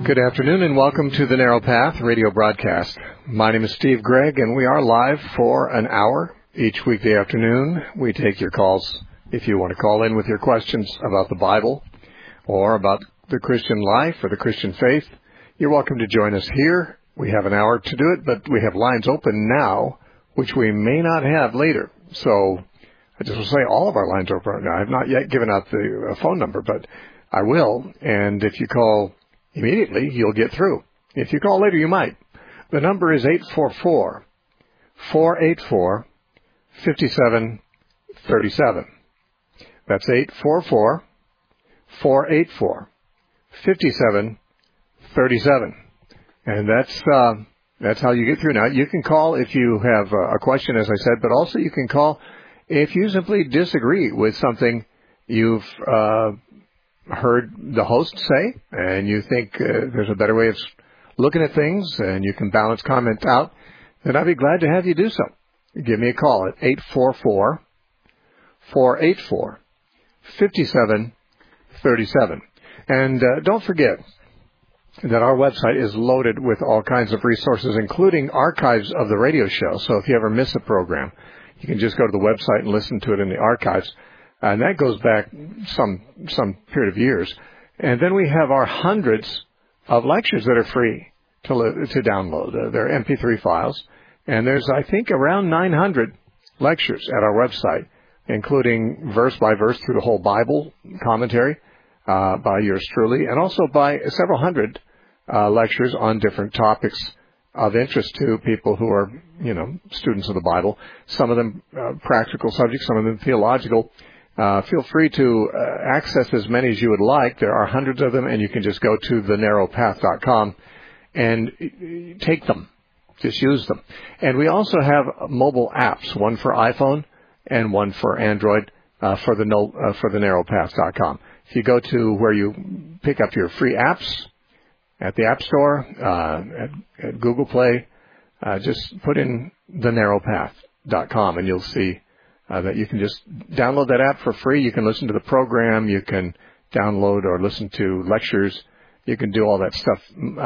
Good afternoon and welcome to the Narrow Path radio broadcast. My name is Steve Gregg and we are live for an hour each weekday afternoon. We take your calls if you want to call in with your questions about the Bible or about the Christian life or the Christian faith. You're welcome to join us here. We have an hour to do it, but we have lines open now, which we may not have later. So I just will say all of our lines are open now. I have not yet given out the phone number, but I will. And if you call immediately, you'll get through. If you call later, you might. The number is 844-484-5737. That's 844-484-5737. And that's how you get through. Now, you can call if you have a question, as I said, but also you can call if you simply disagree with something you've heard the host say, and you think there's a better way of looking at things, and you can balance comments out, then I'd be glad to have you do so. Give me a call at 844-484-5737. And don't forget that our website is loaded with all kinds of resources, including archives of the radio show. So if you ever miss a program, you can just go to the website and listen to it in the archives. And that goes back some period of years. And then we have our hundreds of lectures that are free to download. They're MP3 files. And there's, I think, around 900 lectures at our website, including verse by verse through the whole Bible commentary by yours truly, and also by several hundred lectures on different topics of interest to people who are, students of the Bible. Some of them practical subjects, some of them theological. Feel free to access as many as you would like. There are hundreds of them, and you can just go to thenarrowpath.com and take them. Just use them. And we also have mobile apps, one for iPhone and one for Android for thenarrowpath.com. If you go to where you pick up your free apps at the App Store, at Google Play, just put in thenarrowpath.com, and you'll see that you can just download that app for free. You can listen to the program. You can download or listen to lectures. You can do all that stuff.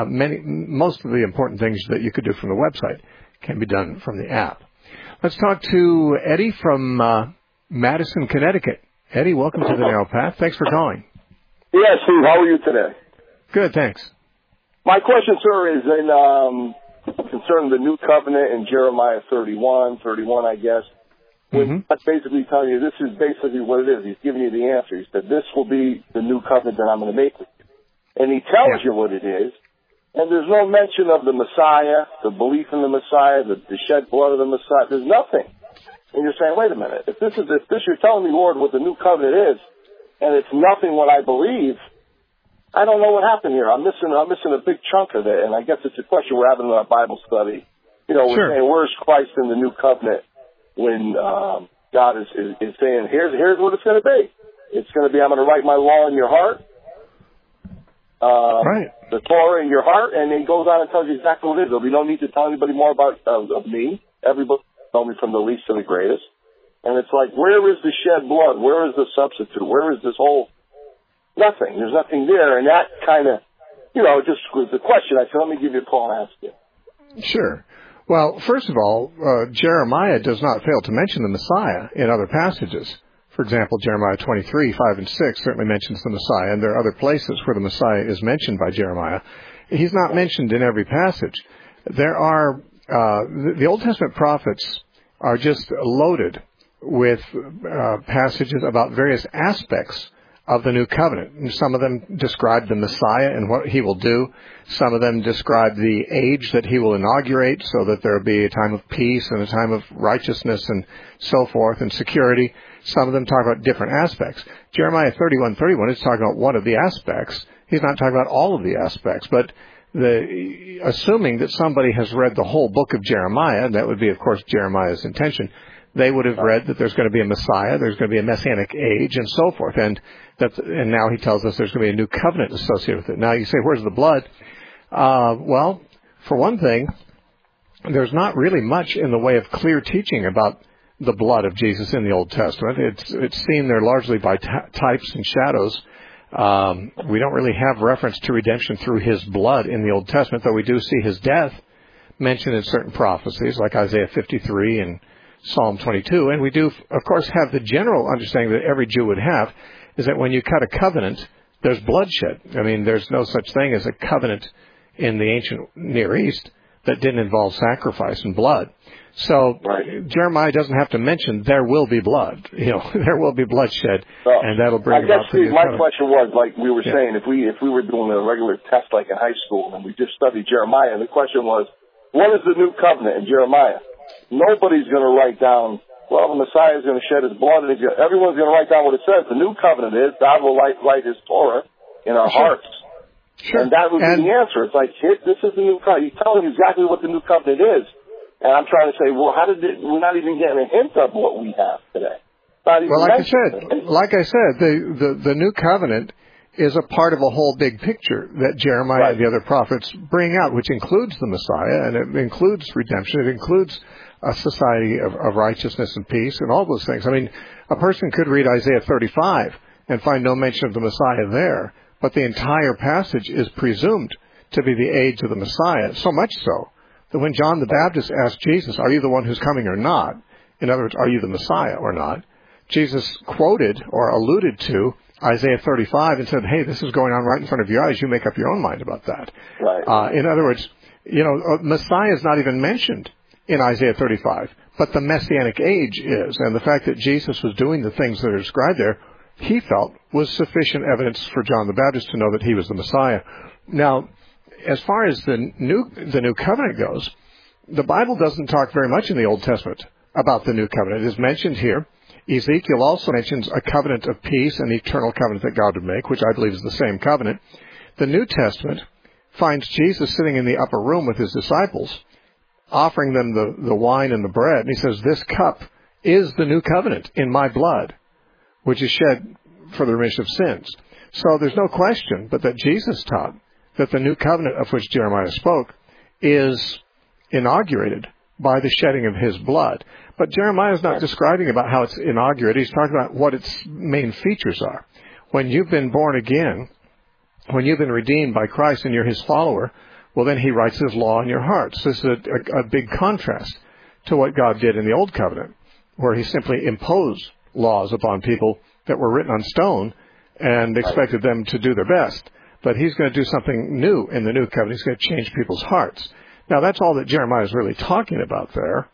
Most of the important things that you could do from the website can be done from the app. Let's talk to Eddie from Madison, Connecticut. Eddie, welcome to the Narrow Path. Thanks for calling. Yes, Steve. How are you today? Good, thanks. My question, sir, is concerning the new covenant in Jeremiah 31, I guess. That's basically telling you this is basically what it is. He's giving you the answer. He said, this will be the new covenant that I'm going to make with you. And he tells you what it is. And there's no mention of the Messiah, the belief in the Messiah, the shed blood of the Messiah. There's nothing. And you're saying, wait a minute. If this you're telling me, Lord, what the new covenant is, and it's nothing what I believe, I don't know what happened here. I'm missing a big chunk of it. And I guess it's a question we're having in our Bible study. We're saying, where's Christ in the new covenant? When God is saying, here's what it's going to be. It's going to be, I'm going to write my law in your heart, the Torah in your heart, and he goes on and tells you exactly what it is. There'll be no need to tell anybody more about of me. Everybody will know me from the least to the greatest. And it's like, where is the shed blood? Where is the substitute? Where is this whole nothing? There's nothing there. And that kind of, just was the question. I said, let me give you a call and ask you. Sure. Well, first of all, Jeremiah does not fail to mention the Messiah in other passages. For example, Jeremiah 23, 5 and 6 certainly mentions the Messiah, and there are other places where the Messiah is mentioned by Jeremiah. He's not mentioned in every passage. There are, the Old Testament prophets are just loaded with passages about various aspects of the new covenant. And some of them describe the Messiah and what he will do. Some of them describe the age that he will inaugurate so that there will be a time of peace and a time of righteousness and so forth and security. Some of them talk about different aspects. Jeremiah 31:31 is talking about one of the aspects. He's not talking about all of the aspects, but assuming that somebody has read the whole book of Jeremiah, and that would be, of course, Jeremiah's intention, they would have read that there's going to be a Messiah, there's going to be a messianic age, and so forth. And now he tells us there's going to be a new covenant associated with it. Now you say, where's the blood? Well, for one thing, there's not really much in the way of clear teaching about the blood of Jesus in the Old Testament. It's seen there largely by types and shadows. We don't really have reference to redemption through his blood in the Old Testament, though we do see his death mentioned in certain prophecies, like Isaiah 53 and Psalm 22. And we do, of course, have the general understanding that every Jew would have, is that when you cut a covenant, there's bloodshed. I mean, there's no such thing as a covenant in the ancient Near East that didn't involve sacrifice and blood. So Jeremiah doesn't have to mention there will be blood. There will be bloodshed, and that'll bring about the new my covenant. question was, like we were saying, if we were doing a regular test like in high school and we just studied Jeremiah, and the question was, what is the new covenant in Jeremiah? Nobody's going to write down, well, the Messiah is going to shed his blood. And everyone's going to write down what it says. The new covenant is God will write his Torah in our hearts. Sure. And that would be the answer. It's like, this is the new covenant. He's telling you exactly what the new covenant is. And I'm trying to say, well, we're not even getting a hint of what we have today. Well, like I said, the new covenant is a part of a whole big picture that Jeremiah and the other prophets bring out, which includes the Messiah, and it includes redemption. It includes a society of righteousness and peace and all those things. I mean, a person could read Isaiah 35 and find no mention of the Messiah there, but the entire passage is presumed to be the age of the Messiah, so much so that when John the Baptist asked Jesus, are you the one who's coming or not? In other words, are you the Messiah or not? Jesus quoted or alluded to Isaiah 35 and said, hey, this is going on right in front of your eyes. You make up your own mind about that. Right. In other words, Messiah is not even mentioned in Isaiah 35, but the Messianic age is. And the fact that Jesus was doing the things that are described there, he felt was sufficient evidence for John the Baptist to know that he was the Messiah. Now, as far as the new covenant goes, the Bible doesn't talk very much in the Old Testament about the new covenant. It is mentioned here. Ezekiel also mentions a covenant of peace, an eternal covenant that God would make, which I believe is the same covenant. The New Testament finds Jesus sitting in the upper room with his disciples, offering them the wine and the bread. And he says, this cup is the new covenant in my blood, which is shed for the remission of sins. So there's no question but that Jesus taught that the new covenant of which Jeremiah spoke is inaugurated by the shedding of his blood. But Jeremiah is not describing about how it's inaugurated. He's talking about what its main features are. When you've been born again, when you've been redeemed by Christ and you're his follower, well, then he writes his law in your hearts. This is a big contrast to what God did in the Old Covenant, where he simply imposed laws upon people that were written on stone and expected them to do their best. But he's going to do something new in the New Covenant. He's going to change people's hearts. Now, that's all that Jeremiah is really talking about there.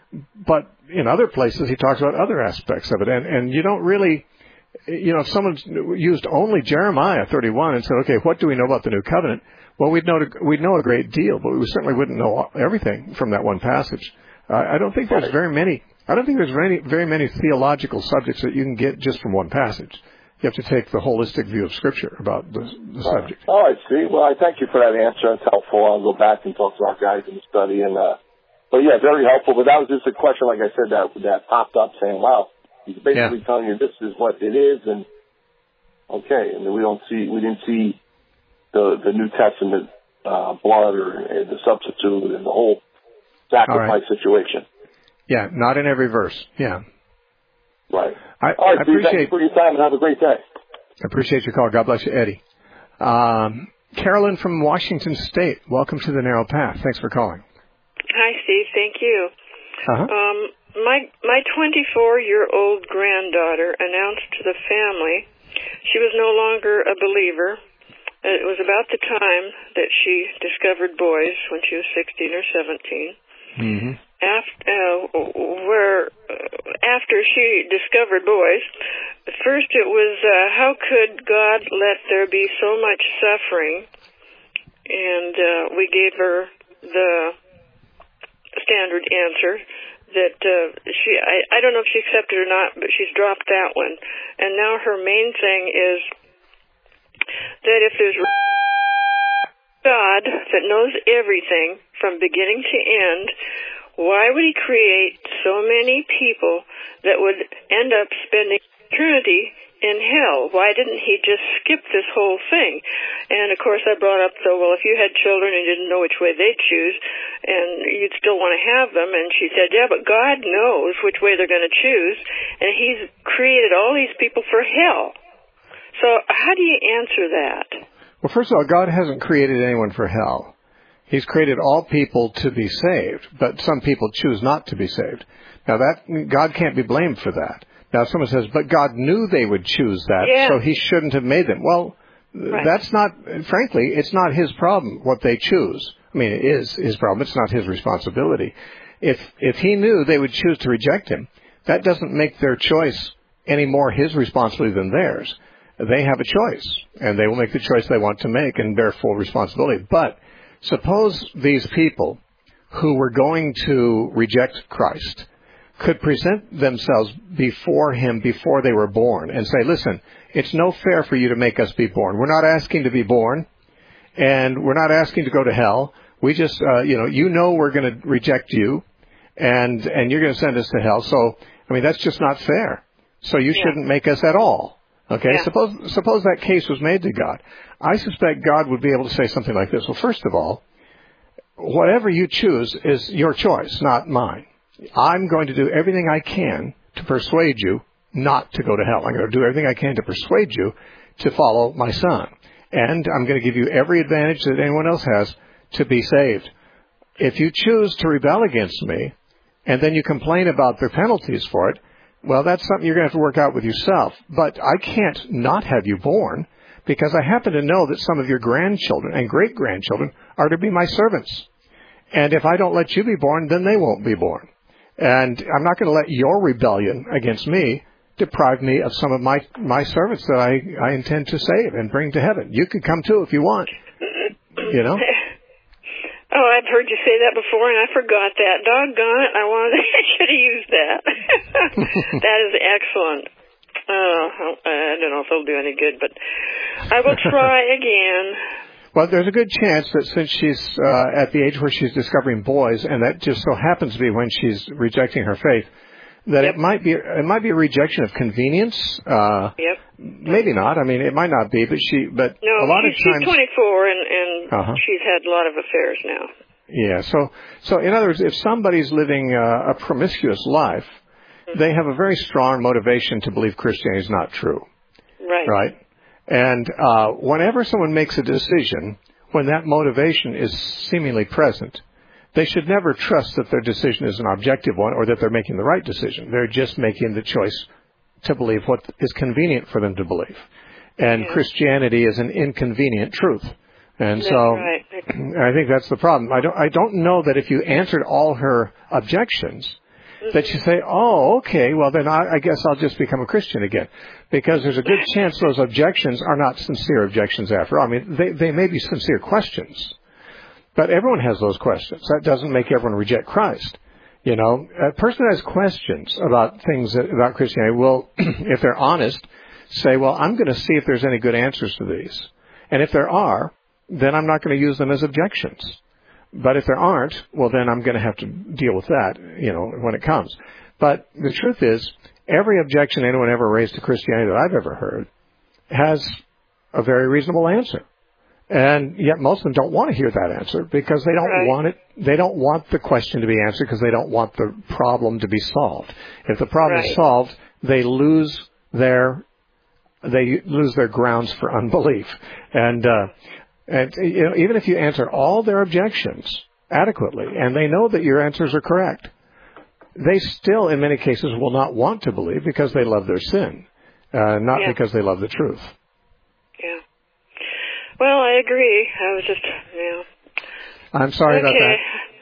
But in other places, he talks about other aspects of it. And you don't really, if someone used only Jeremiah 31 and said, okay, what do we know about the New Covenant? Well, we'd know a great deal, but we certainly wouldn't know everything from that one passage. I don't think there's very many theological subjects that you can get just from one passage. You have to take the holistic view of Scripture about the subject. Oh, I see. Well, I thank you for that answer. It's helpful. I'll go back and talk to our guys in the study. But yeah, very helpful. But that was just a question, like I said, that popped up saying, wow, he's basically telling you this is what it is. And okay. And then we didn't see the New Testament blood or the substitute and the whole sacrifice situation. Yeah, not in every verse. Yeah. Right. I appreciate thank you for your time and have a great day. I appreciate your call. God bless you, Eddie. Carolyn from Washington State, welcome to the Narrow Path. Thanks for calling. Hi, Steve. Thank you. My 24-year-old granddaughter announced to the family she was no longer a believer. It was about the time that she discovered boys when she was 16 or 17. Mm-hmm. After she discovered boys, first it was, how could God let there be so much suffering? And we gave her the standard answer that I don't know if she accepted or not, but she's dropped that one. And now her main thing is that if there's God that knows everything from beginning to end, why would he create so many people that would end up spending eternity in hell? Why didn't he just skip this whole thing? And, of course, I brought up, well, if you had children and didn't know which way they'd choose, and you'd still want to have them. And she said, yeah, but God knows which way they're going to choose, and he's created all these people for hell. So how do you answer that? Well, first of all, God hasn't created anyone for hell. He's created all people to be saved, but some people choose not to be saved. Now, God can't be blamed for that. Now, someone says, but God knew they would choose that, so he shouldn't have made them. Well, that's not, frankly, it's not his problem what they choose. I mean, it is his problem. It's not his responsibility. If he knew they would choose to reject him, that doesn't make their choice any more his responsibility than theirs. They have a choice, and they will make the choice they want to make and bear full responsibility. But suppose these people who were going to reject Christ could present themselves before him before they were born and say, listen, it's no fair for you to make us be born. We're not asking to be born, and we're not asking to go to hell. We just, you know we're going to reject you, and you're going to send us to hell. So, I mean, that's just not fair. So you shouldn't make us at all. Okay, suppose that case was made to God. I suspect God would be able to say something like this. Well, first of all, whatever you choose is your choice, not mine. I'm going to do everything I can to persuade you not to go to hell. I'm going to do everything I can to persuade you to follow my Son. And I'm going to give you every advantage that anyone else has to be saved. If you choose to rebel against me, and then you complain about the penalties for it, well, that's something you're going to have to work out with yourself. But I can't not have you born, because I happen to know that some of your grandchildren and great-grandchildren are to be my servants. And if I don't let you be born, then they won't be born. And I'm not going to let your rebellion against me deprive me of some of my servants that I intend to save and bring to heaven. You could come too if you want, you know. Oh, I've heard you say that before, and I forgot that. Doggone it, I should have used that. That is excellent. I don't know if it'll do any good, but I will try again. Well, there's a good chance that since she's at the age where she's discovering boys, and that just so happens to be when she's rejecting her faith, that it might be a rejection of convenience. Maybe not. I mean, it might not be, but a lot of times she's 24 and she's had a lot of affairs now. Yeah. So in other words, if somebody's living a promiscuous life, they have a very strong motivation to believe Christianity is not true. Right. And whenever someone makes a decision, when that motivation is seemingly present, they should never trust that their decision is an objective one or that they're making the right decision. They're just making the choice to believe what is convenient for them to believe. And Christianity is an inconvenient truth. And so I think that's the problem. I don't know that if you answered all her objections, that you say, oh, okay, well then I guess I'll just become a Christian again. Because there's a good chance those objections are not sincere objections after all. I mean, they may be sincere questions. But everyone has those questions. That doesn't make everyone reject Christ. You know, a person who has questions about things about Christianity will, if they're honest, say, well, I'm going to see if there's any good answers to these. And if there are, then I'm not going to use them as objections. But if there aren't, well, then I'm going to have to deal with that, you know, when it comes. But the truth is, every objection anyone ever raised to Christianity that I've ever heard has a very reasonable answer. And yet most of them don't want to hear that answer because they don't want it. They don't want the question to be answered because they don't want the problem to be solved. If the problem is solved, they lose their grounds for unbelief. And you know, even if you answer all their objections adequately, and they know that your answers are correct, they still, in many cases, will not want to believe because they love their sin, not because they love the truth. Yeah. Well, I agree. I was just, I'm sorry about that.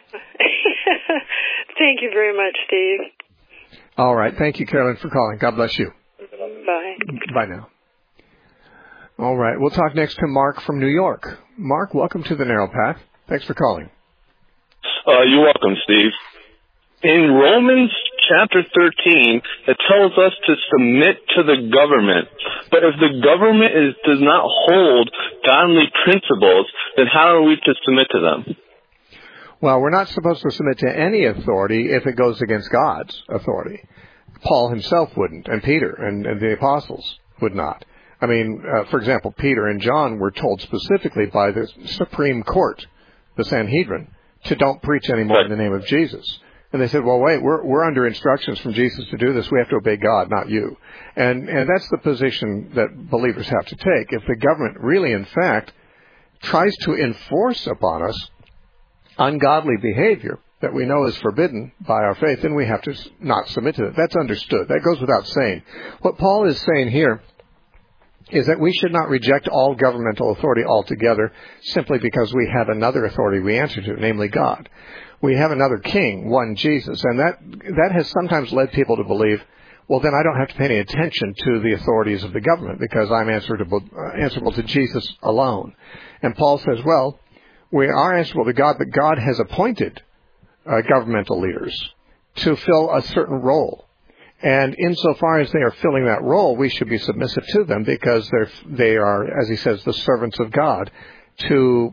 Thank you very much, Steve. All right. Thank you, Carolyn, for calling. God bless you. Bye. Bye now. All right. We'll talk next to Mark from New York. Mark, welcome to the Narrow Path. Thanks for calling. You're welcome, Steve. In Romans chapter 13, it tells us to submit to the government. But if the government does not hold godly principles, then how are we to submit to them? Well, we're not supposed to submit to any authority if it goes against God's authority. Paul himself wouldn't, and Peter and the apostles would not. I mean, for example, Peter and John were told specifically by the Supreme Court, the Sanhedrin, to don't preach anymore in the name of Jesus. And they said, well, wait, we're under instructions from Jesus to do this. We have to obey God, not you. And that's the position that believers have to take. If the government really, in fact, tries to enforce upon us ungodly behavior that we know is forbidden by our faith, then we have to not submit to it. That's understood. That goes without saying. What Paul is saying here is that we should not reject all governmental authority altogether simply because we have another authority we answer to, namely God. We have another king, one Jesus, and that has sometimes led people to believe, well, then I don't have to pay any attention to the authorities of the government because I'm answerable to Jesus alone. And Paul says, well, we are answerable to God, but God has appointed governmental leaders to fill a certain role. And insofar as they are filling that role, we should be submissive to them because they are, as he says, the servants of God to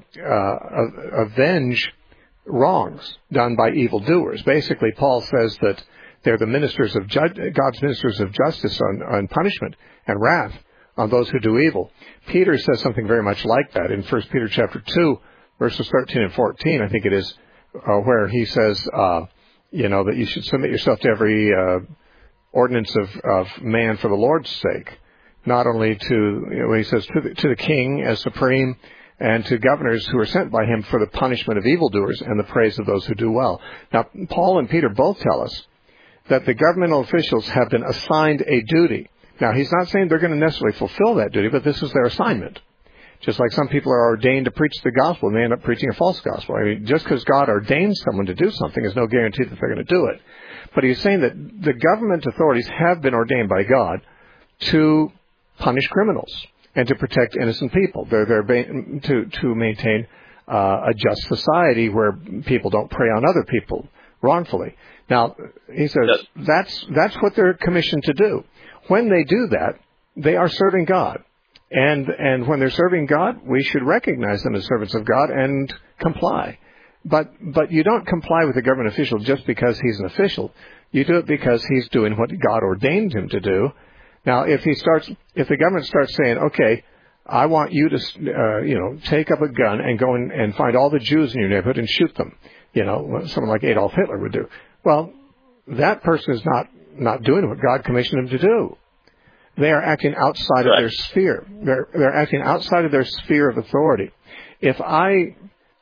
avenge wrongs done by evildoers. Basically, Paul says that they're the ministers of God's ministers of justice on punishment and wrath on those who do evil. Peter says something very much like that in 1 Peter chapter 2, verses 13 and 14, I think it is, where he says, that you should submit yourself to every ordinance of man for the Lord's sake, not only when he says to the king as supreme, and to governors who are sent by him for the punishment of evildoers and the praise of those who do well. Now, Paul and Peter both tell us that the governmental officials have been assigned a duty. Now, he's not saying they're going to necessarily fulfill that duty, but this is their assignment. Just like some people are ordained to preach the gospel and they end up preaching a false gospel. I mean, just because God ordains someone to do something is no guarantee that they're going to do it. But he's saying that the government authorities have been ordained by God to punish criminals and to protect innocent people. They're there to maintain a just society where people don't prey on other people wrongfully. Now, he says that's what they're commissioned to do. When they do that, they are serving God. And when they're serving God, we should recognize them as servants of God and comply. But you don't comply with a government official just because he's an official. You do it because he's doing what God ordained him to do. Now, if the government starts saying, okay, I want you to, take up a gun and go and find all the Jews in your neighborhood and shoot them, someone like Adolf Hitler would do. Well, that person is not doing what God commissioned him to do. They are acting outside of their sphere. They're acting outside of their sphere of authority. If when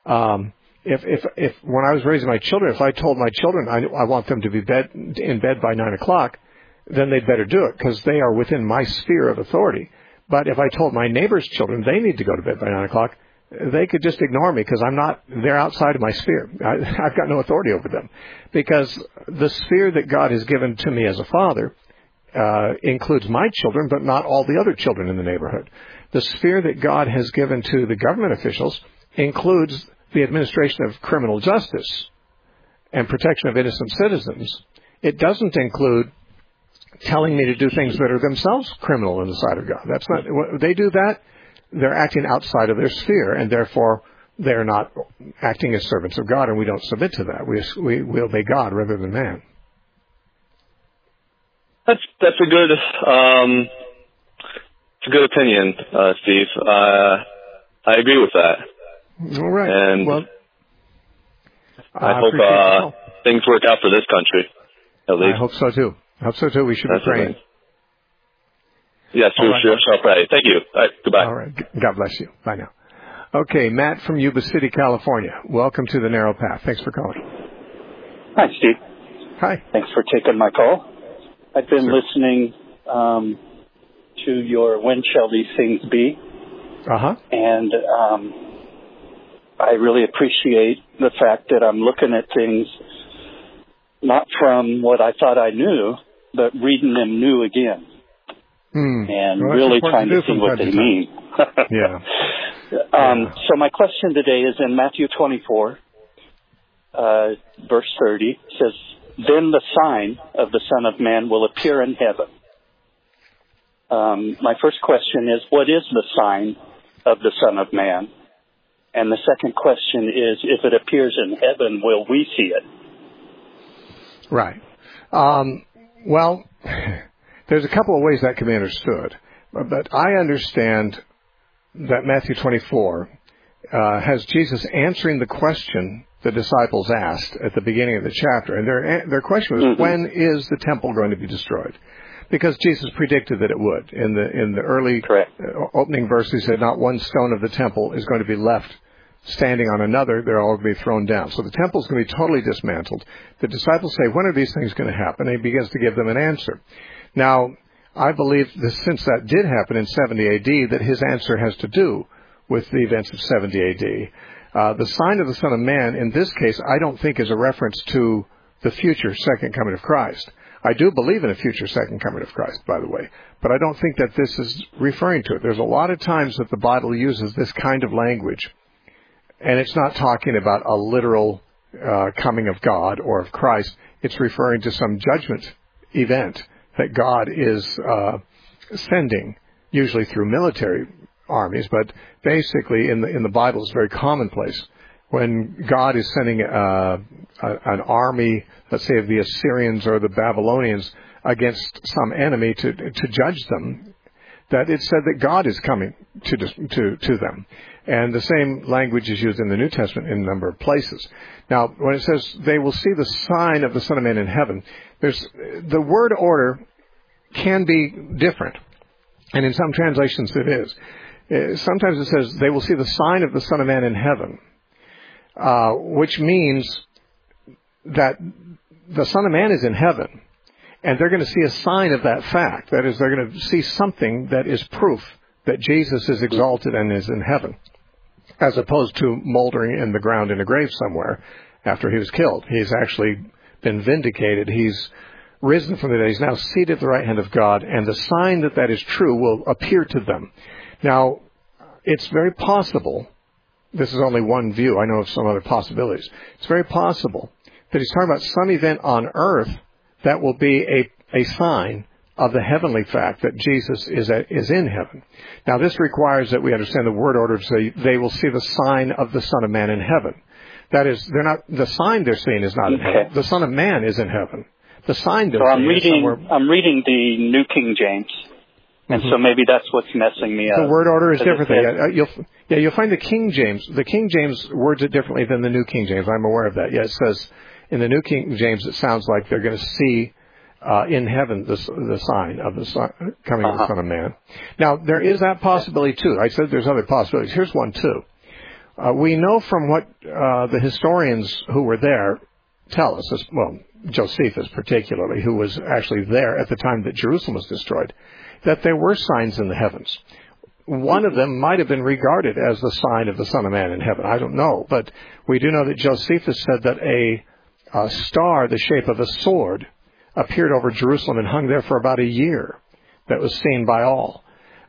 I was raising my children, if I told my children I want them to be in bed by 9 o'clock, then they'd better do it because they are within my sphere of authority. But if I told my neighbor's children they need to go to bed by 9 o'clock, they could just ignore me because they're outside of my sphere. I've got no authority over them because the sphere that God has given to me as a father includes my children, but not all the other children in the neighborhood. The sphere that God has given to the government officials includes the administration of criminal justice and protection of innocent citizens. It doesn't include telling me to do things that are themselves criminal in the sight of God. That's not, when they do that, they're acting outside of their sphere, and therefore they're not acting as servants of God, and we don't submit to that. We obey God rather than man. That's a good opinion, Steve. I agree with that. All right. And well, I hope things work out for this country, at least. I hope so too. We should be praying. Yes, we shall pray. Thank you. All right, goodbye. All right. God bless you. Bye now. Okay, Matt from Yuba City, California. Welcome to the Narrow Path. Thanks for calling. Hi, Steve. Hi. Thanks for taking my call. I've been listening to your When Shall These Things Be? Uh-huh. And I really appreciate the fact that I'm looking at things not from what I thought I knew, but reading them new again. And really trying to see what they mean. Yeah. So my question today is in Matthew 24, verse 30, says, "Then the sign of the Son of Man will appear in heaven." My first question is, what is the sign of the Son of Man? And the second question is, if it appears in heaven, will we see it? Right. Well, there's a couple of ways that can be understood. But I understand that Matthew 24 has Jesus answering the question the disciples asked at the beginning of the chapter. And their question was, when is the temple going to be destroyed? Because Jesus predicted that it would. In the early opening verse, he said, not one stone of the temple is going to be left standing on another. They're all going to be thrown down. So the temple is going to be totally dismantled. The disciples say, when are these things going to happen? And he begins to give them an answer. Now, I believe that since that did happen in 70 AD, that his answer has to do with the events of 70 AD. The sign of the Son of Man, in this case, I don't think is a reference to the future second coming of Christ. I do believe in a future second coming of Christ, by the way, but I don't think that this is referring to it. There's a lot of times that the Bible uses this kind of language, and it's not talking about a literal coming of God or of Christ. It's referring to some judgment event that God is sending, usually through military armies, but basically in the Bible it's very commonplace. When God is sending an army, let's say of the Assyrians or the Babylonians, against some enemy to judge them, that it said that God is coming to them. And the same language is used in the New Testament in a number of places. Now, when it says they will see the sign of the Son of Man in heaven, the word order can be different. And in some translations it is. Sometimes it says they will see the sign of the Son of Man in heaven. Which means that the Son of Man is in heaven, and they're going to see a sign of that fact. That is, they're going to see something that is proof that Jesus is exalted and is in heaven, as opposed to moldering in the ground in a grave somewhere after he was killed. He's actually been vindicated. He's risen from the dead. He's now seated at the right hand of God, and the sign that that is true will appear to them. Now, it's very possible. This is only one view. I know of some other possibilities. It's very possible that he's talking about some event on earth that will be a sign of the heavenly fact that Jesus is in heaven. Now, this requires that we understand the word order to say they will see the sign of the Son of Man in heaven. That is, the sign they're seeing is not in heaven. The Son of Man is in heaven. The sign they're seeing is somewhere. I'm reading the New King James. And so maybe that's what's messing me up. The word order is different. You'll find the King James. The King James words it differently than the New King James. I'm aware of that. Yeah, it says in the New King James it sounds like they're going to see in heaven the sign of the coming of the Son of Man. Now, there is that possibility too. I said there's other possibilities. Here's one too. We know from what the historians who were there tell us, Josephus particularly, who was actually there at the time that Jerusalem was destroyed, that there were signs in the heavens. One of them might have been regarded as the sign of the Son of Man in heaven. I don't know. But we do know that Josephus said that a star the shape of a sword appeared over Jerusalem and hung there for about a year. That was seen by all.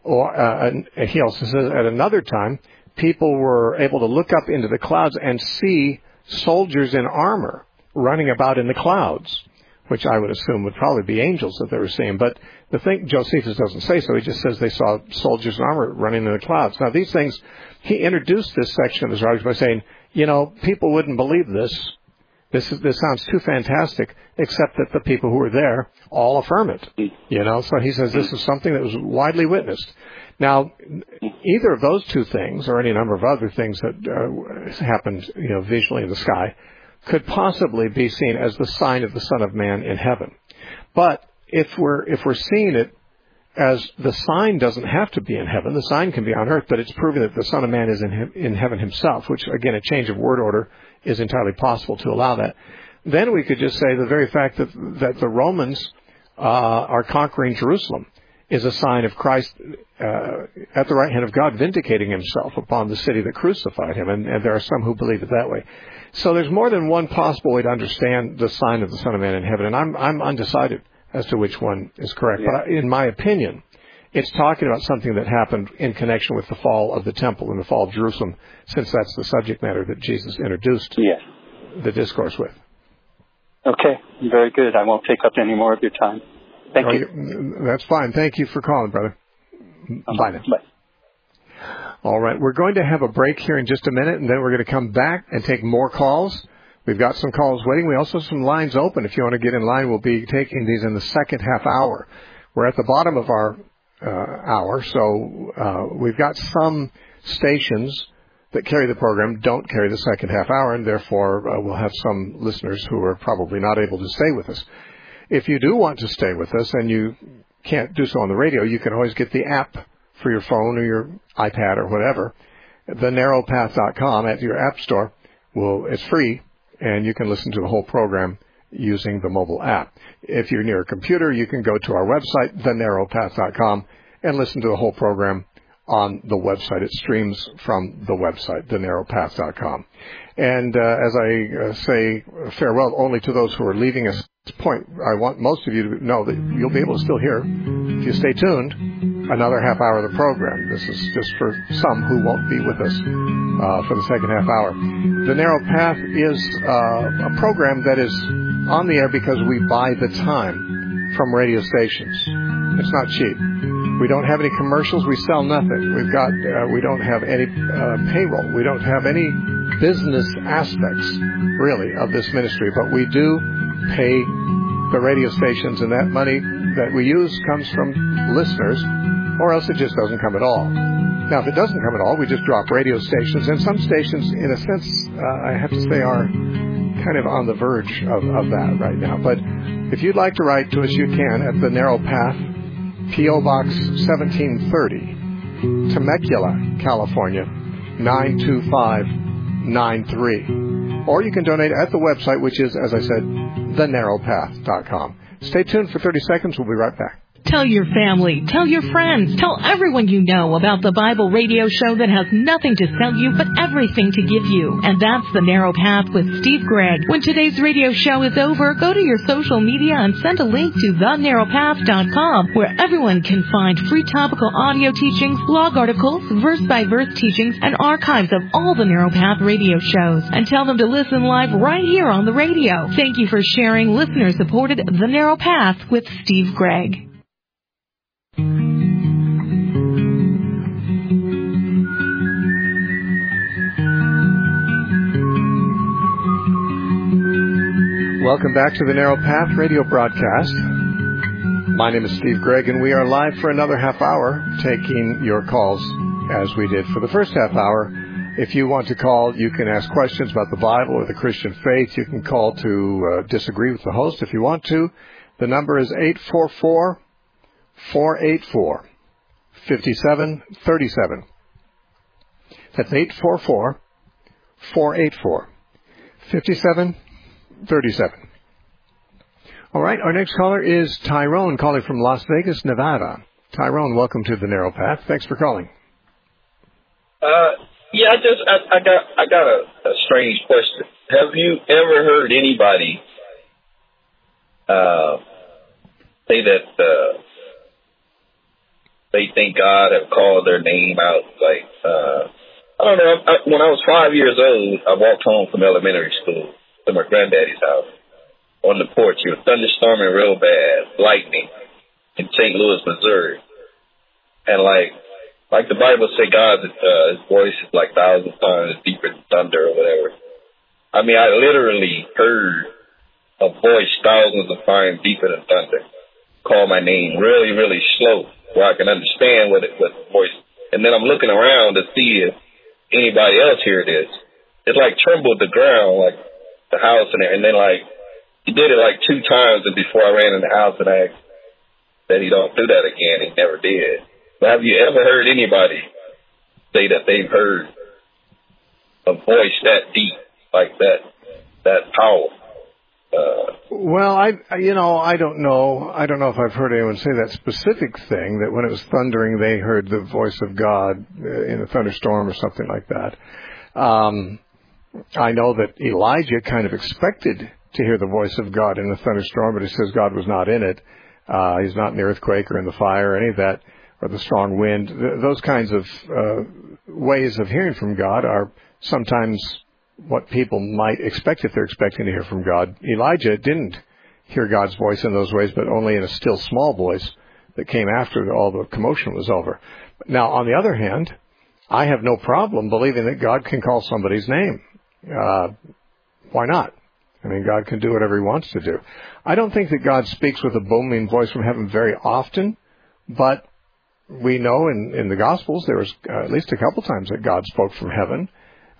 And he also says at another time, people were able to look up into the clouds and see soldiers in armor running about in the clouds, which I would assume would probably be angels that they were seeing. But the thing, Josephus doesn't say so. He just says they saw soldiers in armor running in the clouds. Now, these things, he introduced this section of his writings by saying, people wouldn't believe this. This sounds too fantastic, except that the people who were there all affirm it. So he says this is something that was widely witnessed. Now, either of those two things, or any number of other things that happened, visually in the sky, could possibly be seen as the sign of the Son of Man in heaven. But if we're seeing it as the sign doesn't have to be in heaven, the sign can be on earth, but it's proving that the Son of Man is in heaven himself, which, again, a change of word order is entirely possible to allow that. Then we could just say the very fact that the Romans are conquering Jerusalem is a sign of Christ at the right hand of God vindicating himself upon the city that crucified him, and there are some who believe it that way. So there's more than one possible way to understand the sign of the Son of Man in heaven, and I'm undecided as to which one is correct. Yeah. But in my opinion, it's talking about something that happened in connection with the fall of the temple and the fall of Jerusalem, since that's the subject matter that Jesus introduced the discourse with. Okay, very good. I won't take up any more of your time. Thank you. That's fine. Thank you for calling, brother. Bye now. Bye. All right, we're going to have a break here in just a minute, and then we're going to come back and take more calls. We've got some calls waiting. We also have some lines open. If you want to get in line, we'll be taking these in the second half hour. We're at the bottom of our hour, so we've got some stations that carry the program don't carry the second half hour, and therefore we'll have some listeners who are probably not able to stay with us. If you do want to stay with us and you can't do so on the radio, you can always get the app for your phone or your iPad or whatever. TheNarrowPath.com at your app store. It's free, and you can listen to the whole program using the mobile app. If you're near a computer, you can go to our website, TheNarrowPath.com, and listen to the whole program on the website. It streams from the website, TheNarrowPath.com. And as I say farewell only to those who are leaving us at this point, I want most of you to know that you'll be able to still hear, if you stay tuned, another half hour of the program. This is just for some who won't be with us for the second half hour. The Narrow Path is a program that is on the air because we buy the time from radio stations. It's not cheap. We don't have any commercials. We sell nothing. We don't have any payroll. We don't have any business aspects, really, of this ministry. But we do pay the radio stations, and that money that we use comes from listeners, or else it just doesn't come at all. Now, if it doesn't come at all, we just drop radio stations. And some stations, in a sense, I have to say, are kind of on the verge of that right now. But if you'd like to write to us, you can at The Narrow Path, P.O. Box 1730, Temecula, California, 92593. Or you can donate at the website, which is, as I said, TheNarrowPath.com. Stay tuned for 30 seconds. We'll be right back. Tell your family, tell your friends, tell everyone you know about the Bible radio show that has nothing to sell you but everything to give you. And that's The Narrow Path with Steve Gregg. When today's radio show is over, go to your social media and send a link to TheNarrowPath.com, where everyone can find free topical audio teachings, blog articles, verse-by-verse teachings, and archives of all the Narrow Path radio shows. And tell them to listen live right here on the radio. Thank you for sharing listener-supported The Narrow Path with Steve Gregg. Welcome back to the Narrow Path radio broadcast. My name is Steve Gregg, and we are live for another half hour, taking your calls as we did for the first half hour. If you want to call, you can ask questions about the Bible or the Christian faith. You can call to disagree with the host if you want to. The number is 844-484-5737. That's 844-484-5737. All right, our next caller is Tyrone, calling from Las Vegas, Nevada. Tyrone, welcome to the Narrow Path. Thanks for calling. Yeah, I got a strange question. Have you ever heard anybody say that they think God have called their name out? Like, I don't know. When I was 5 years old, I walked home from elementary school to my granddaddy's house. On the porch, it was thunderstorming real bad, lightning in St. Louis, Missouri. And like the Bible say, God's his voice is like 1,000 times deeper than thunder or whatever. I mean, I literally heard a voice thousands of times deeper than thunder call my name really, really slow where I can understand what the voice. And then I'm looking around to see if anybody else heard this. It like trembled the ground, like the house and then like he did it like 2 times, and before I ran in the house and I asked that he don't do that again. He never did. But have you ever heard anybody say that they've heard a voice that deep, like that power? Well, I don't know. I don't know if I've heard anyone say that specific thing, that when it was thundering, they heard the voice of God in a thunderstorm or something like that. I know that Elijah kind of expected to hear the voice of God in the thunderstorm, but he says God was not in it. He's not in the earthquake or in the fire or any of that, or the strong wind. Those kinds of ways of hearing from God are sometimes what people might expect if they're expecting to hear from God. Elijah didn't hear God's voice in those ways, but only in a still small voice that came after all the commotion was over. Now, on the other hand, I have no problem believing that God can call somebody's name. Why not? I mean, God can do whatever he wants to do. I don't think that God speaks with a booming voice from heaven very often, but we know in the Gospels there was at least a couple times that God spoke from heaven.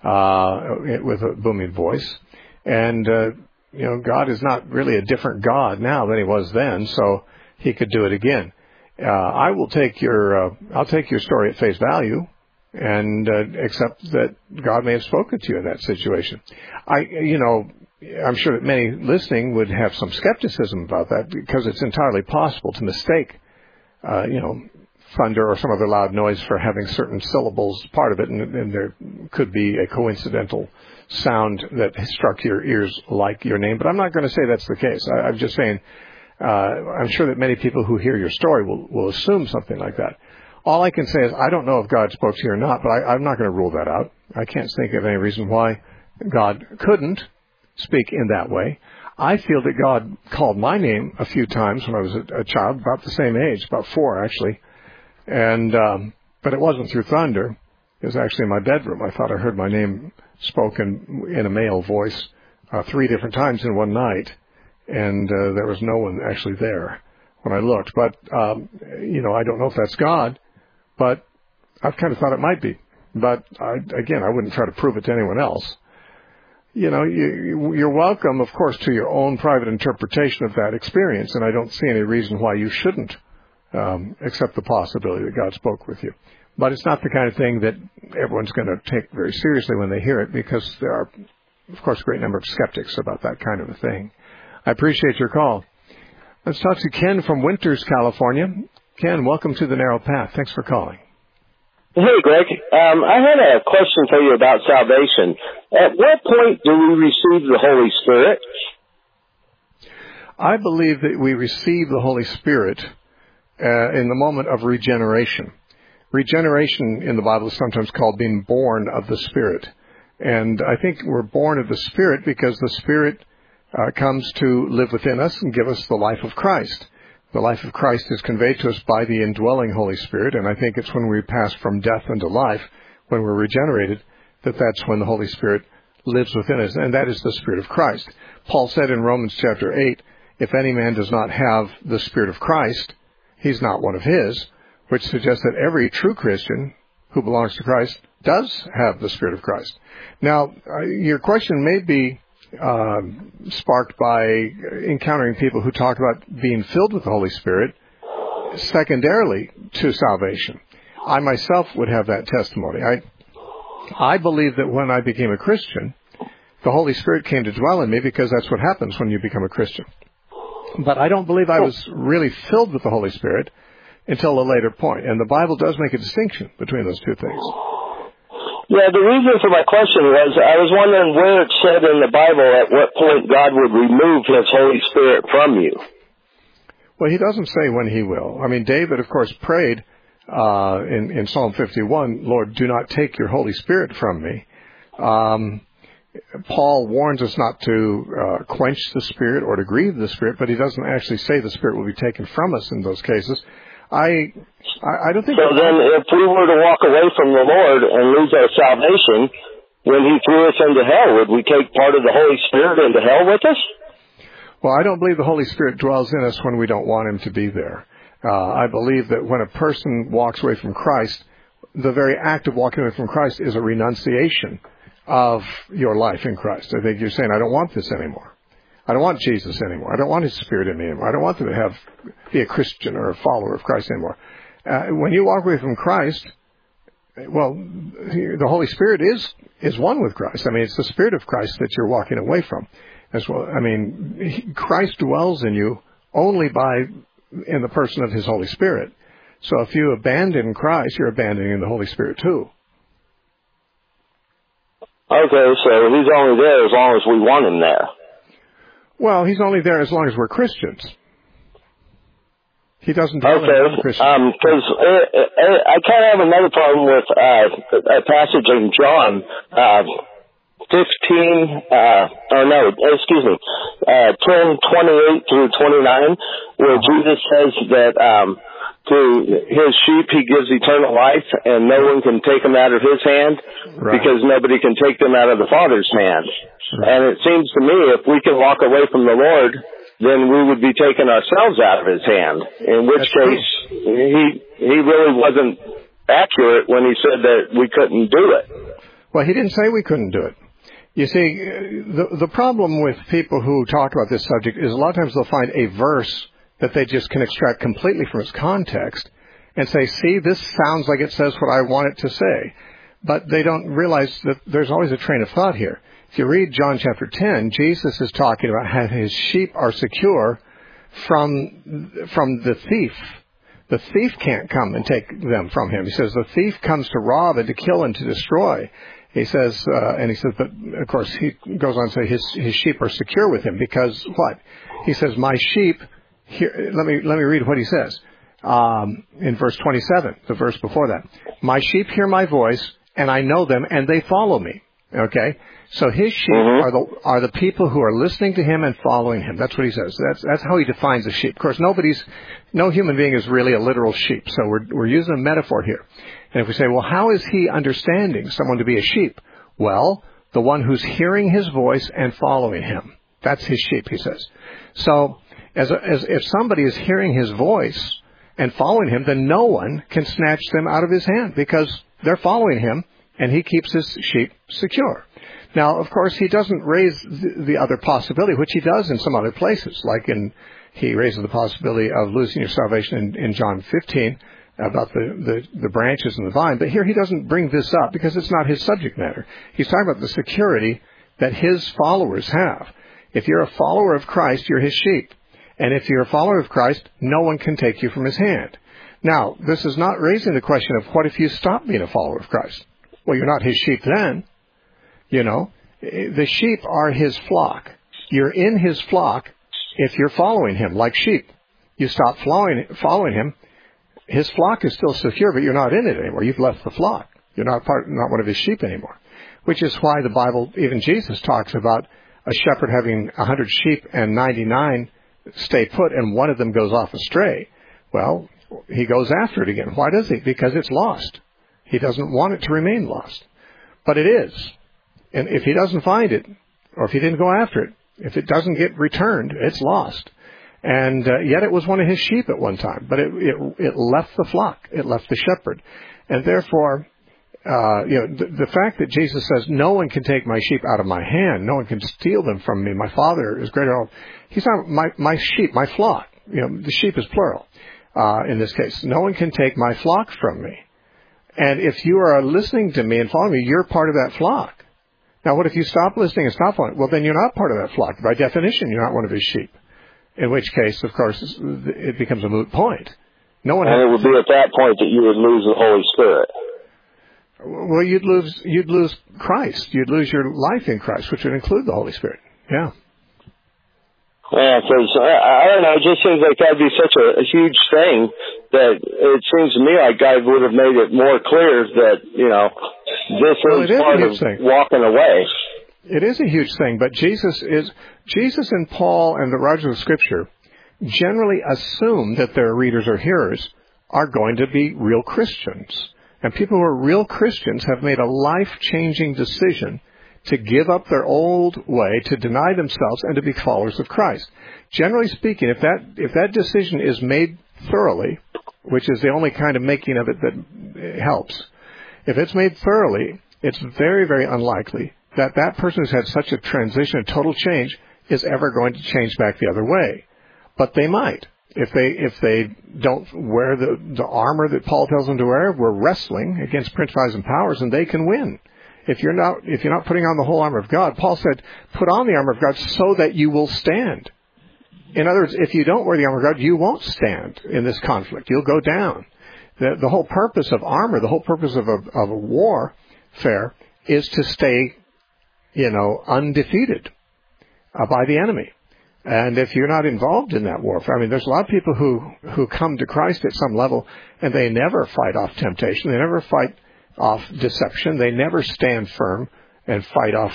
with a booming voice. And, God is not really a different God now than he was then, so he could do it again. I'll take your story at face value and accept that God may have spoken to you in that situation. I'm sure that many listening would have some skepticism about that because it's entirely possible to mistake, thunder or some other loud noise for having certain syllables part of it, and there could be a coincidental sound that struck your ears like your name. But I'm not going to say that's the case. I'm just saying I'm sure that many people who hear your story will assume something like that. All I can say is I don't know if God spoke to you or not, but I'm not going to rule that out. I can't think of any reason why God couldn't speak in that way. I feel that God called my name a few times when I was a child, about the same age, about 4 actually, and but it wasn't through thunder. It was actually in my bedroom. I thought I heard my name spoken in a male voice 3 different times in one night, and there was no one actually there when I looked. But I don't know if that's God, but I've kind of thought it might be. But I wouldn't try to prove it to anyone else. You're welcome, of course, to your own private interpretation of that experience, and I don't see any reason why you shouldn't accept the possibility that God spoke with you. But it's not the kind of thing that everyone's going to take very seriously when they hear it, because there are, of course, a great number of skeptics about that kind of a thing. I appreciate your call. Let's talk to Ken from Winters, California. Ken, welcome to The Narrow Path. Thanks for calling. Hey, Greg. I had a question for you about salvation. At what point do we receive the Holy Spirit? I believe that we receive the Holy Spirit in the moment of regeneration. Regeneration in the Bible is sometimes called being born of the Spirit. And I think we're born of the Spirit because the Spirit comes to live within us and give us the life of Christ. The life of Christ is conveyed to us by the indwelling Holy Spirit, and I think it's when we pass from death into life, when we're regenerated, that's when the Holy Spirit lives within us, and that is the Spirit of Christ. Paul said in Romans chapter 8, if any man does not have the Spirit of Christ, he's not one of his, which suggests that every true Christian who belongs to Christ does have the Spirit of Christ. Now, your question may be sparked by encountering people who talk about being filled with the Holy Spirit secondarily to salvation. I myself would have that testimony. I believe that when I became a Christian, the Holy Spirit came to dwell in me, because that's what happens when you become a Christian. But I don't believe I was really filled with the Holy Spirit until a later point. And the Bible does make a distinction between those two things. Yeah, the reason for my question was I was wondering where it said in the Bible at what point God would remove His Holy Spirit from you. Well, He doesn't say when He will. I mean, David, of course, prayed in Psalm 51, Lord, do not take your Holy Spirit from me. Paul warns us not to quench the Spirit or to grieve the Spirit, but he doesn't actually say the Spirit will be taken from us in those cases. I don't think... So then if we were to walk away from the Lord and lose our salvation, when He threw us into hell, would we take part of the Holy Spirit into hell with us? Well, I don't believe the Holy Spirit dwells in us when we don't want Him to be there. I believe that when a person walks away from Christ, the very act of walking away from Christ is a renunciation of your life in Christ. I think you're saying, I don't want this anymore. I don't want Jesus anymore. I don't want His Spirit in me anymore. I don't want to be a Christian or a follower of Christ anymore. When you walk away from Christ, well, the Holy Spirit is one with Christ. I mean, it's the Spirit of Christ that you're walking away from as well. I mean, Christ dwells in you only in the person of His Holy Spirit. So if you abandon Christ, you're abandoning the Holy Spirit too. Okay, so He's only there as long as we want Him there. Well, He's only there as long as we're Christians. He doesn't dwell in Christians. Because I kind of have another problem with a passage in John 10:28 through 29, where Jesus says that to His sheep He gives eternal life, and no one can take them out of His hand, because nobody can take them out of the Father's hand. And it seems to me if we can walk away from the Lord, then we would be taking ourselves out of His hand, in which case He really wasn't accurate when He said that we couldn't do it. Well, he didn't say we couldn't do it. You see, the problem with people who talk about this subject is a lot of times they'll find a verse that they just can extract completely from its context and say, see, this sounds like it says what I want it to say. But they don't realize that there's always a train of thought here. If you read John chapter 10, Jesus is talking about how his sheep are secure from the thief. The thief can't come and take them from him. He says the thief comes to rob and to kill and to destroy. He says, but of course he goes on to say his sheep are secure with him because what? He says, my sheep, here, let me read what he says in verse 27, the verse before that. My sheep hear my voice, and I know them, and they follow me. Okay? So his sheep are the people who are listening to him and following him. That's what he says. That's how he defines a sheep. Of course, no human being is really a literal sheep, so we're using a metaphor here. And if we say, well, how is he understanding someone to be a sheep? Well, the one who's hearing his voice and following him. That's his sheep, he says. So, as if somebody is hearing his voice and following him, then no one can snatch them out of his hand because they're following him and he keeps his sheep secure. Now, of course, he doesn't raise the other possibility, which he does in some other places, like he raises the possibility of losing your salvation in John 15 about the branches and the vine. But here he doesn't bring this up because it's not his subject matter. He's talking about the security that his followers have. If you're a follower of Christ, you're his sheep. And if you're a follower of Christ, no one can take you from his hand. Now, this is not raising the question of what if you stop being a follower of Christ? Well, you're not his sheep then. You know, the sheep are his flock. You're in his flock if you're following him like sheep. You stop following him, his flock is still secure, but you're not in it anymore. You've left the flock. You're not one of his sheep anymore. Which is why the Bible, even Jesus, talks about a shepherd having 100 sheep and 99 stay put and one of them goes off astray. Well, he goes after it again. Why does he? Because it's lost. He doesn't want it to remain lost. But it is. And if he doesn't find it, or if he didn't go after it, if it doesn't get returned, it's lost. And yet it was one of his sheep at one time. But it left the flock. It left the shepherd. And therefore, the fact that Jesus says, no one can take my sheep out of my hand, no one can steal them from me, my Father is greater. He's not my sheep, my flock. The sheep is plural in this case. No one can take my flock from me. And if you are listening to me and following me, you're part of that flock. Now, what if you stop listening and stop following? Well, then you're not part of that flock. By definition, you're not one of his sheep. In which case, of course, it becomes a moot point. And it would be at that point that you would lose the Holy Spirit. Well, you'd lose Christ. You'd lose your life in Christ, which would include the Holy Spirit. Yeah. Yeah, because I don't know, it just seems like that'd be such a huge thing that it seems to me like God would have made it more clear that, this is part of walking away. It is a huge thing, but Jesus and Paul and the writers of Scripture generally assume that their readers or hearers are going to be real Christians. And people who are real Christians have made a life-changing decision to give up their old way, to deny themselves, and to be followers of Christ. Generally speaking, if that decision is made thoroughly, which is the only kind of making of it that helps, if it's made thoroughly, it's very, very unlikely that person who's had such a transition, a total change, is ever going to change back the other way. But they might. If they don't wear the armor that Paul tells them to wear, we're wrestling against principalities and powers, and they can win. If you're not putting on the whole armor of God, Paul said, put on the armor of God so that you will stand. In other words, if you don't wear the armor of God, you won't stand in this conflict. You'll go down. The whole purpose of armor, the whole purpose of a warfare is to stay, undefeated by the enemy. And if you're not involved in that warfare, there's a lot of people who come to Christ at some level and they never fight off temptation. They never fight off deception. They never stand firm and fight off,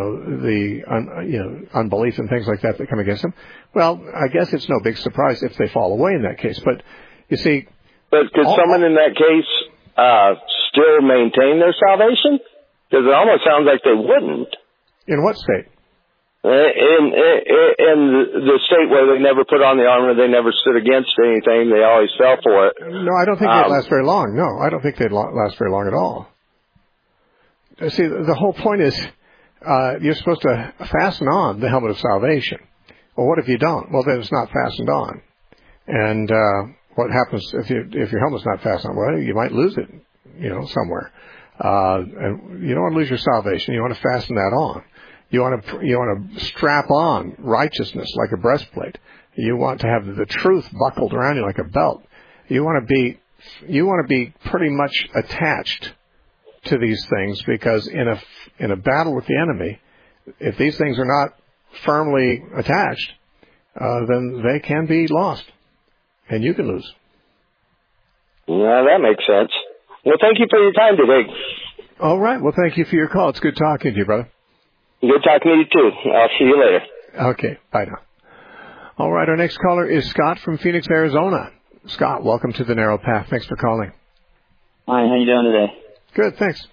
unbelief and things like that come against them. Well, I guess it's no big surprise if they fall away in that case. But you see, but could someone in that case still maintain their salvation? Because it almost sounds like they wouldn't. In what state? In the state where they never put on the armor, they never stood against anything, they always fell for it. No, I don't think they'd last very long. No, I don't think they'd last very long at all. See, the whole point is you're supposed to fasten on the helmet of salvation. Well, what if you don't? Well, then it's not fastened on. And what happens if your helmet's not fastened on? Well, you might lose it, somewhere. And you don't want to lose your salvation. You want to fasten that on. You want to strap on righteousness like a breastplate. You want to have the truth buckled around you like a belt. You want to be pretty much attached to these things, because in a battle with the enemy, if these things are not firmly attached, then they can be lost, and you can lose. Yeah, that makes sense. Well, thank you for your time today. All right. Well, thank you for your call. It's good talking to you, brother. Good talking to you, too. I'll see you later. Okay. Bye now. All right. Our next caller is Scott from Phoenix, Arizona. Scott, welcome to the Narrow Path. Thanks for calling. Hi. How you doing today? Good. Thanks.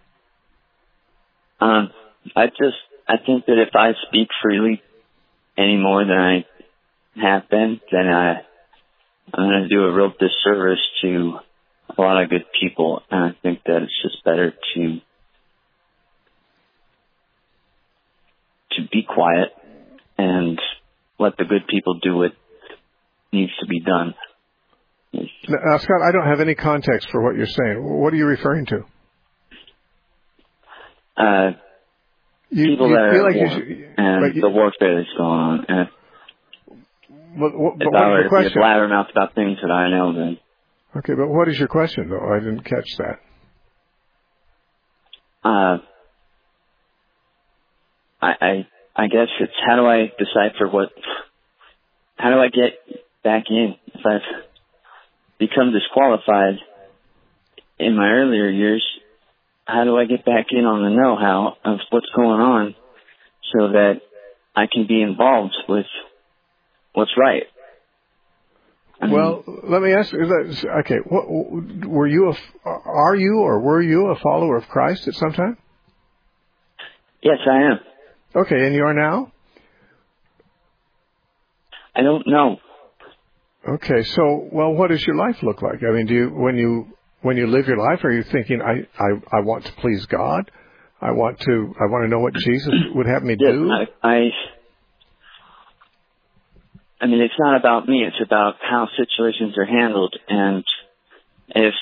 I think that if I speak freely any more than I have been, then I'm going to do a real disservice to a lot of good people, and I think that it's just better to be quiet and let the good people do what needs to be done. Now, Scott, I don't have any context for what you're saying. What are you referring to? People that are at war, and the warfare that's going on. And what is your question? If I were to blabbermouth about things that I know, then... Okay, but what is your question, though? I didn't catch that. I guess it's how do I decipher how do I get back in? If I've become disqualified in my earlier years, how do I get back in on the know-how of what's going on so that I can be involved with what's right? Well, let me ask you, okay, were you a follower of Christ at some time? Yes, I am. Okay, and you are now? I don't know. Okay, so, well, what does your life look like? I mean, when you live your life, are you thinking, I want to please God? I want to know what Jesus would have me do? I mean, it's not about me. It's about how situations are handled, and if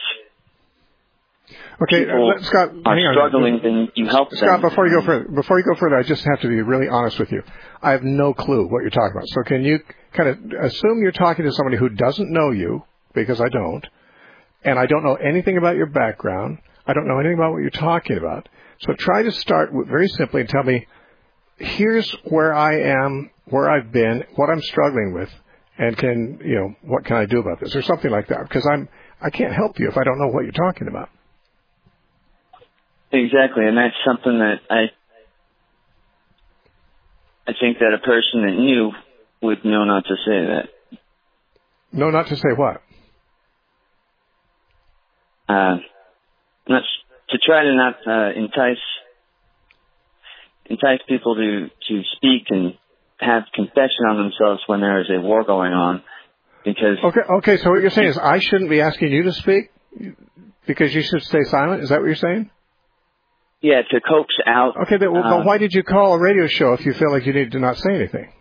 Scott, are struggling, then you help them. Scott, before you go further, I just have to be really honest with you. I have no clue what you're talking about. So can you kind of assume you're talking to somebody who doesn't know you, because I don't, and I don't know anything about your background. I don't know anything about what you're talking about. So try to start very simply and tell me, here's where I am, where I've been, what I'm struggling with, and what can I do about this, or something like that, because I can't help you if I don't know what you're talking about. Exactly, and that's something that I think that a person that knew would know not to say that. No, not to say what? To try to not entice people to speak and have confession on themselves when there is a war going on, because... Okay, so what you're saying is I shouldn't be asking you to speak because you should stay silent? Is that what you're saying? Yeah, to coax out... Okay, but why did you call a radio show if you feel like you need to not say anything?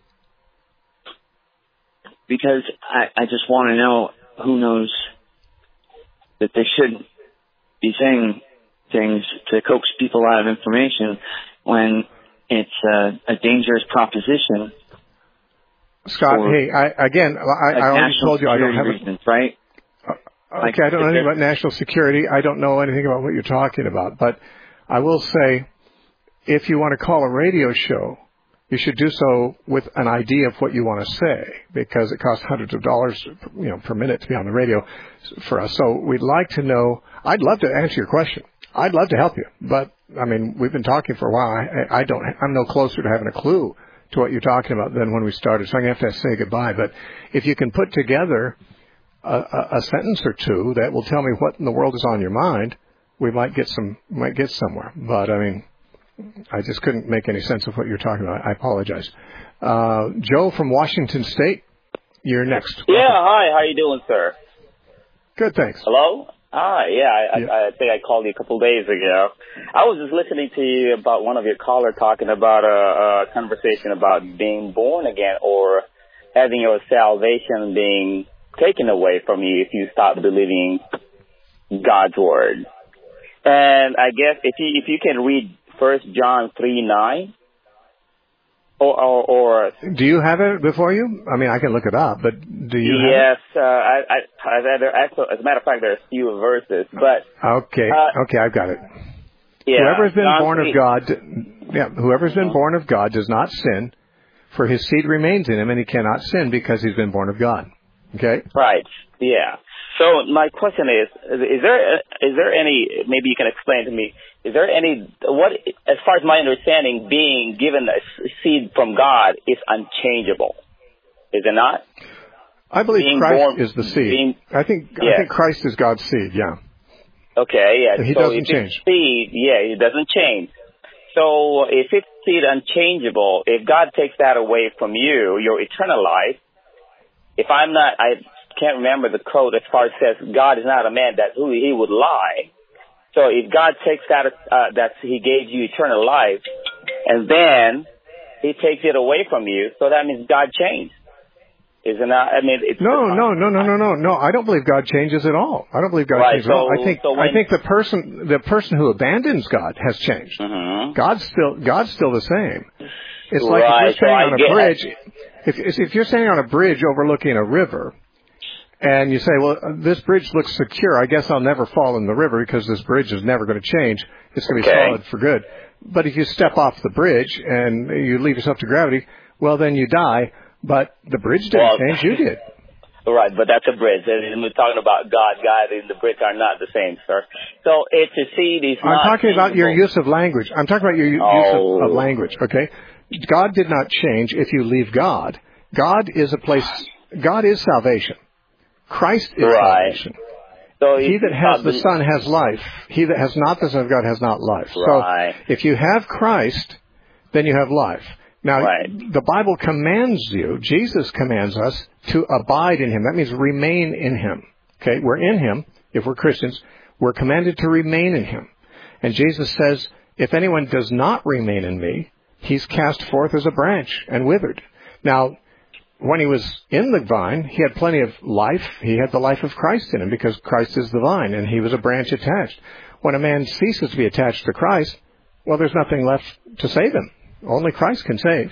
Because I just want to know who knows that they shouldn't be saying things to coax people out of information when it's a dangerous proposition. Scott, hey, I already told you I don't have reasons, right? Okay, I don't know anything about national security. I don't know anything about what you're talking about. But I will say, if you want to call a radio show, you should do so with an idea of what you want to say, because it costs hundreds of dollars, per minute to be on the radio for us. So we'd like to know. I'd love to answer your question. I'd love to help you, but I mean, we've been talking for a while. I'm no closer to having a clue to what you're talking about than when we started. So I'm going to have to say goodbye. But if you can put together a sentence or two that will tell me what in the world is on your mind, we might get somewhere. But I mean, I just couldn't make any sense of what you're talking about. I apologize. Joe from Washington State, you're next. Yeah, hi. How you doing, sir? Good, thanks. Hello? I think I called you a couple days ago. I was just listening to you about one of your callers talking about a conversation about being born again or having your salvation being taken away from you if you stop believing God's word. And I guess if you can read 1 John 3:9. Or do you have it before you? I mean, I can look it up, but do you? Yes, as a matter of fact, there's a few verses, but okay, I've got it. Yeah, whoever's been born of God, whoever's been born of God does not sin, for his seed remains in him, and he cannot sin because he's been born of God. Okay. Right. Yeah. So my question is there any? Maybe you can explain to me. Is there any, as far as my understanding, being given a seed from God is unchangeable? Is it not? I believe Christ is the seed. I think Christ is God's seed, yeah. Okay, yeah. He doesn't change. Seed, it doesn't change. So if it's seed unchangeable, if God takes that away from you, your eternal life, I can't remember the quote as far as it says, God is not a man that he would lie. So if God takes that he gave you eternal life, and then he takes it away from you, so that means God changed. Is it not? I mean, it's No. I don't believe God changes at all. I don't believe God changes at all. I think the person who abandons God has changed. Mm-hmm. God's still the same. It's like if you're standing on a bridge. If you're standing on a bridge overlooking a river, and you say, well, this bridge looks secure. I guess I'll never fall in the river because this bridge is never going to change. It's going to be solid for good. But if you step off the bridge and you leave yourself to gravity, well, then you die. But the bridge didn't change. You did. Right, but that's a bridge. And we're talking about God and the bridge are not the same, sir. So it's a seed is not... I'm talking about your use of language. I'm talking about your use of language, okay? God did not change if you leave God. God is salvation. Christ is salvation. So he that has the Son has life. He that has not the Son of God has not life. Right. So if you have Christ, then you have life. Now, the Bible commands you, Jesus commands us to abide in him. That means remain in him. Okay, we're in him. If we're Christians, we're commanded to remain in him. And Jesus says, if anyone does not remain in me, he's cast forth as a branch and withered. Now, when he was in the vine, he had plenty of life. He had the life of Christ in him because Christ is the vine and he was a branch attached. When a man ceases to be attached to Christ, well, there's nothing left to save him. Only Christ can save.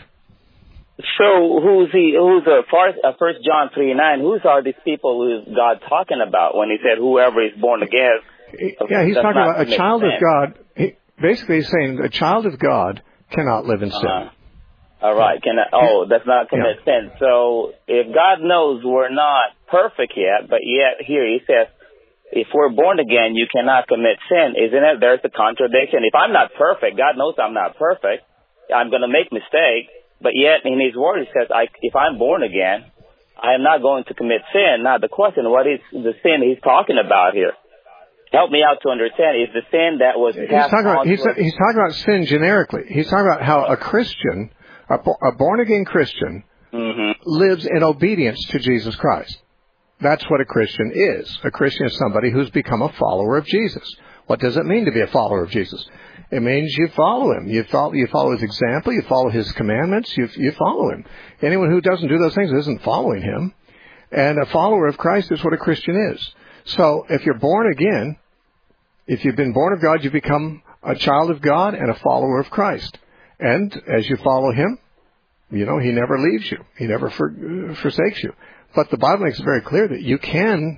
So who's 1 John 3:9, whose are these people who's God talking about when he said whoever is born again? Yeah, he's talking about a child of God. Basically, he's saying a child of God cannot live in sin. All right. That's not commit sin. So if God knows we're not perfect yet, but yet here he says, if we're born again, you cannot commit sin, isn't it? There's a contradiction. If I'm not perfect, God knows I'm not perfect. I'm going to make mistakes, but yet in his word he says, if I'm born again, I am not going to commit sin. Now the question, what is the sin he's talking about here? Help me out to understand. Is the sin that was passed on? He's talking about sin generically. He's talking about how a Christian, a born-again Christian, lives in obedience to Jesus Christ. That's what a Christian is. A Christian is somebody who's become a follower of Jesus. What does it mean to be a follower of Jesus? It means you follow him. You follow his example. You follow his commandments. You follow him. Anyone who doesn't do those things isn't following him. And a follower of Christ is what a Christian is. So if you're born again, if you've been born of God, you become a child of God and a follower of Christ. And as you follow him, he never leaves you. He never forsakes you. But the Bible makes it very clear that you can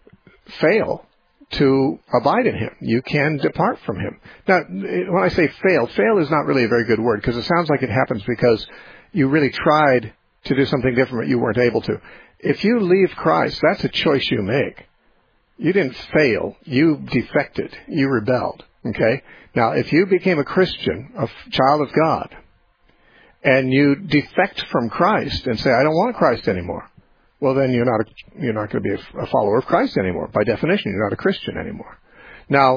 fail to abide in him. You can depart from him. Now, when I say fail is not really a very good word because it sounds like it happens because you really tried to do something different but you weren't able to. If you leave Christ, that's a choice you make. You didn't fail. You defected. You rebelled. Okay? Now, if you became a Christian, a child of God, and you defect from Christ and say, I don't want Christ anymore, well, then you're not going to be a follower of Christ anymore. By definition, you're not a Christian anymore. Now,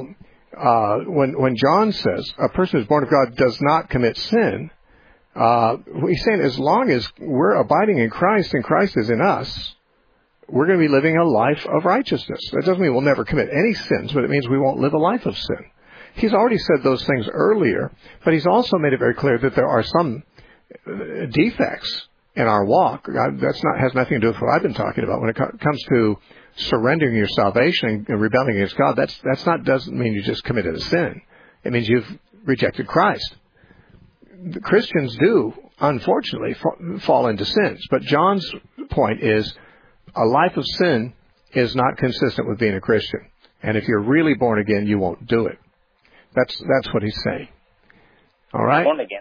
when John says a person who's born of God does not commit sin, he's saying as long as we're abiding in Christ and Christ is in us, we're going to be living a life of righteousness. That doesn't mean we'll never commit any sins, but it means we won't live a life of sin. He's already said those things earlier, but he's also made it very clear that there are some defects in our walk. Has nothing to do with what I've been talking about. When it comes to surrendering your salvation and rebelling against God, doesn't mean you just committed a sin. It means you've rejected Christ. The Christians do, unfortunately, fall into sins. But John's point is a life of sin is not consistent with being a Christian. And if you're really born again, you won't do it. That's what he's saying. All right? Born again.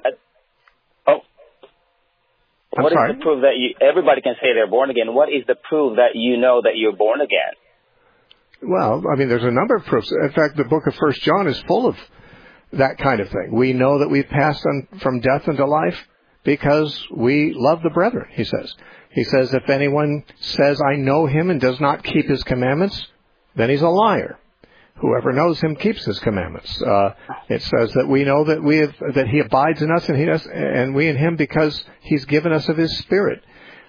What is the proof that everybody can say they're born again? What is the proof that you know that you're born again? Well, I mean, there's a number of proofs. In fact, the book of 1 John is full of that kind of thing. We know that we've passed from death into life because we love the brethren, he says. He says, if anyone says, I know him and does not keep his commandments, then he's a liar. Whoever knows him keeps his commandments. It says that we know that he abides in us and we in him because he's given us of his Spirit.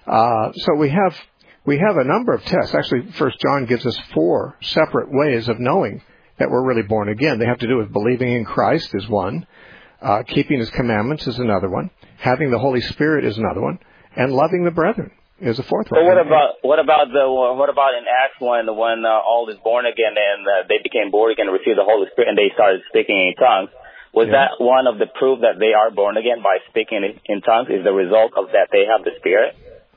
So we have a number of tests. Actually, 1 John gives us 4 separate ways of knowing that we're really born again. They have to do with believing in Christ is one, keeping his commandments is another one, having the Holy Spirit is another one, and loving the brethren is a fourth one. So what about in Acts 1 when all is born again and they became born again and received the Holy Spirit and they started speaking in tongues? Was that one of the proof that they are born again by speaking in tongues? Is the result of that they have the Spirit?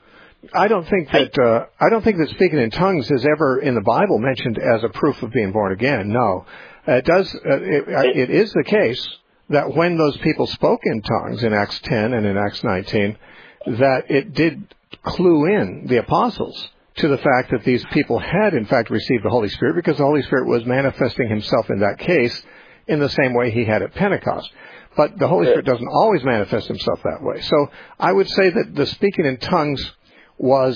I don't think that speaking in tongues is ever in the Bible mentioned as a proof of being born again. No, it does. It is the case that when those people spoke in tongues in Acts 10 and in Acts 19, that it did clue in the apostles to the fact that these people had in fact received the Holy Spirit, because the Holy Spirit was manifesting himself in that case in the same way he had at Pentecost. But the Holy Spirit doesn't always manifest himself that way. So I would say that the speaking in tongues was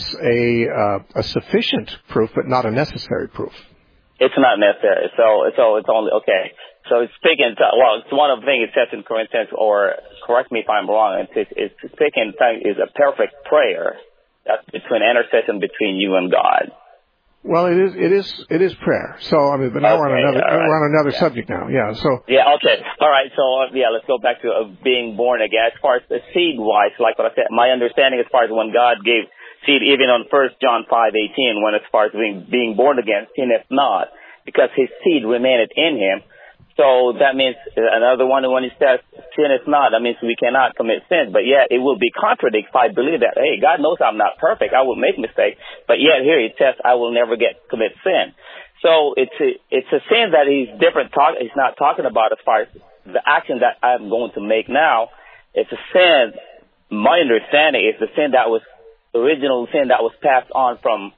a sufficient proof, but not a necessary proof. It's not necessary. So it's only, okay. So it's speaking, it's one of the things it says in Corinthians, or correct me if I'm wrong, it's speaking in tongues is a perfect prayer. That's between intercession between you and God. Well, it is prayer. So I mean, but now we're on another subject now. Yeah. So. Yeah. Okay. All right. So let's go back to being born again. As far as the seed wise, like what I said, my understanding as far as when God gave seed, even on 1 John 5:18, when as far as being born again, sinneth not, because his seed remaineth in him. So that means another one when he says sin is not, that means we cannot commit sin. But yet it will be contradicted if I believe that, hey, God knows I'm not perfect, I will make mistakes. But yet here it says I will never commit sin. So it's a sin that he's he's not talking about as far as the action that I'm going to make now. It's a sin, my understanding is the sin that was original sin that was passed on from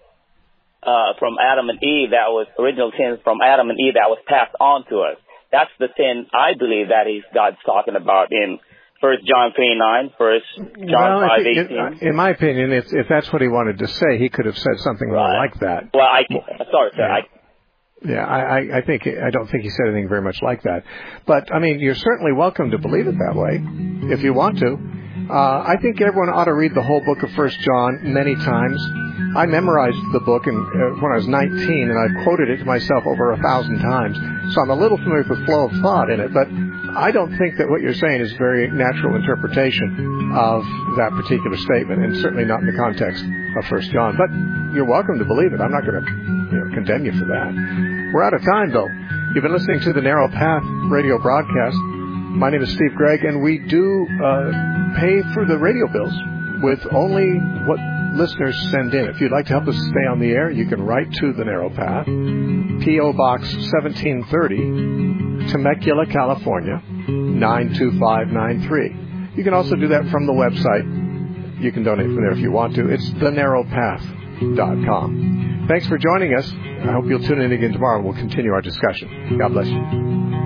Adam and Eve, that was original sin from Adam and Eve that was passed on to us. That's the sin I believe that God's talking about in 1 John 3:9, 1 John 5:18. In my opinion, if that's what he wanted to say, he could have said something more like that. Well, sorry, sir. I don't think he said anything very much like that. But I mean, you're certainly welcome to believe it that way if you want to. I think everyone ought to read the whole book of 1 John many times. I memorized the book when I was 19, and I've quoted it to myself over 1,000 times. So I'm a little familiar with the flow of thought in it, but I don't think that what you're saying is a very natural interpretation of that particular statement, and certainly not in the context of 1 John. But you're welcome to believe it. I'm not going to condemn you for that. We're out of time, though. You've been listening to the Narrow Path radio broadcast. My name is Steve Gregg, and we do pay for the radio bills with only what listeners send in. If you'd like to help us stay on the air, you can write to the Narrow Path, P.O. Box 1730, Temecula, California, 92593. You can also do that from the website. You can donate from there if you want to. It's thenarrowpath.com. Thanks for joining us. I hope you'll tune in again tomorrow and we'll continue our discussion. God bless you.